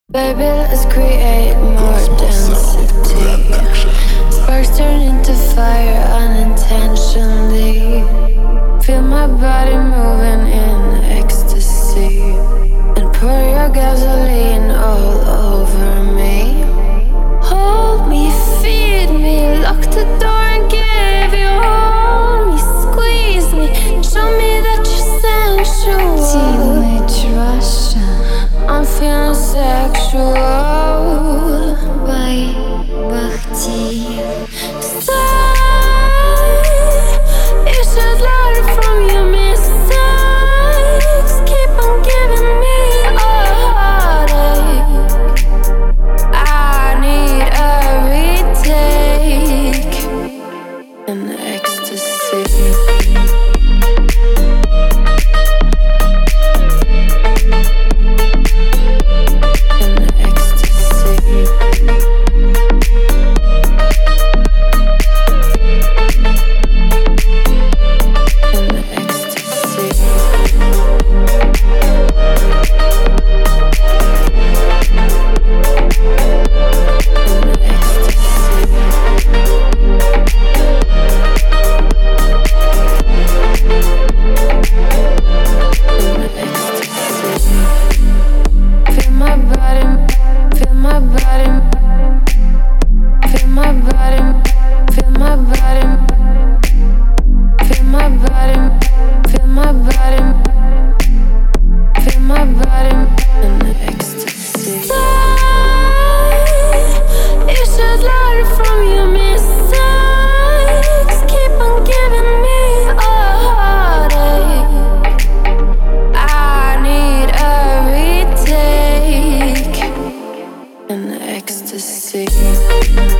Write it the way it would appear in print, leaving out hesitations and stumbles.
Baby, let's create more density. Sparks turn into fire unintentionally. Feel my body moving in ecstasy. And pour your gasoline all over me. Hold me, feed me, lock the door and give you all me. Squeeze me, show me that you're sensual. Teenage Russia. I'm feeling sexual. By Bhakti. You should learn from your mistakes. Keep on giving me a heartache. I need a retake in ecstasy. Ecstasy.